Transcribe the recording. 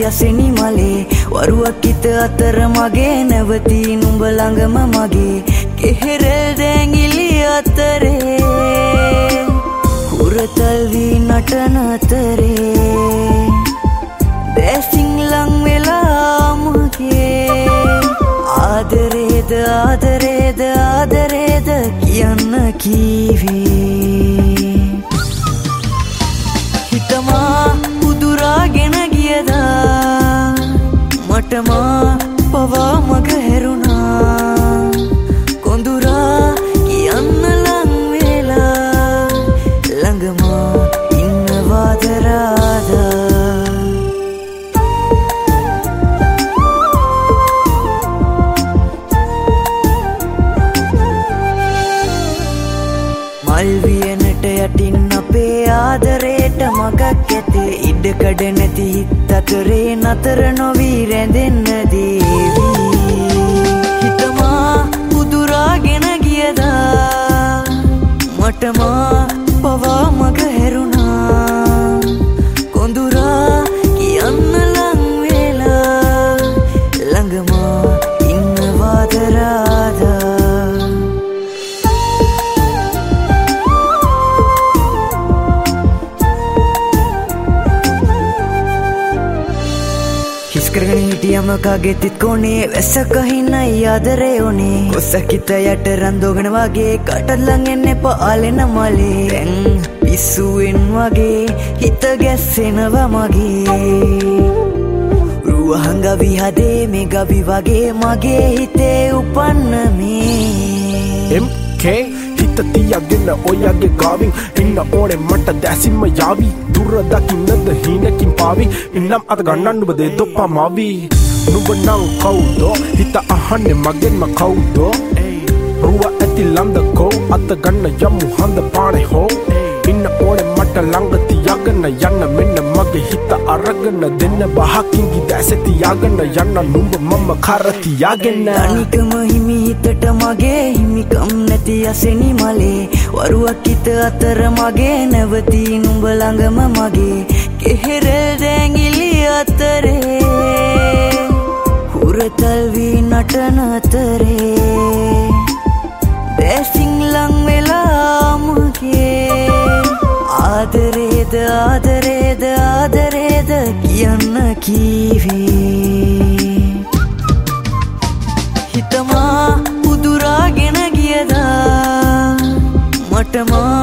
යසෙනි මලේ වරුවක් හිත අතර මගේ නැවති නුඹ ළඟම මගේ කෙහෙරල් දැඟිලි අතරේ හුරතල් වී නටන අතරේ දැසින් ලං වෙලා මගේ ආදරේද ආදරේද ආදරේද කියන්න කීවේ හිතමා උදුරාගෙන ගියදා මටමා පවා මග හැරුණා කොඳුරා කියන්න ලං වෙලා ළඟමා ඉන්නවාද රාදා මල් වියනට යටින් අපේ ආදරේට මගක් ඇතේ ඉඩකඩ නැති හිත් අතරේ නතර නොවී රැඳෙන්න දේවි හිතමා උදුරාගෙන ගියදා මටමා පවා මග හැරුණා කොඳුරා කියන්න ලං වෙලා ළඟමා ඉන්නවාද රාදා හිස්කරගෙන හිටියම කාගෙතිත් කොනේ වැස්සක හින්නයි ආදරේ ඕනේ කොස්සක් හිත යට රන්දෝගෙන වගේ කාටත් ලං එන්න එපා ආලෙන මලේ දැන් පිස්සුවෙන් වගේ හිත ගැස්සෙනවා මගේ රුව හංගවි හදේ මේ ගවි වගේ මගේ හිතේ උපන්න මේ MK හිත තියාගෙන ඔයගේ ගාවින් ඉන්න ඕනේ මට දැසින්ම යාවි දුර දකින්නද හීනකින් පාවි ඉන්නම් අත ගන්නන්න ඔබ දෙ දොප්පා මාවි නුඹ නම් කවුද හිත අහන්නේ මගෙන්ම කවුද රුව ඇති ලන්දකෝ අත ගන්න යමු හඳ පානේ හෝ ඉන්න ඕනේ මට ළඟ තියාගෙන යන්න මෙන්න මගේ හිත අරගෙන දෙන්න බහකින් ගිදැස තියාගෙන යන්න නුඹ මම කර තියාගෙන අනිකම හිමි හිතට මගේ හිමිකම් නැති යසෙනි මලේ වරුවක් හිත අතර මගේ නැවති නුඹ ළඟම මගේ කෙහෙරල් දැඟිලි අතරේ හුරතල් වී නටන අතරේ දැසින් ලං වෙලා මගේ ආදරේද ආදරේද ආදරේද කියන්න කීවේ හිතමා උදුරාගෙන ගියදා මටමා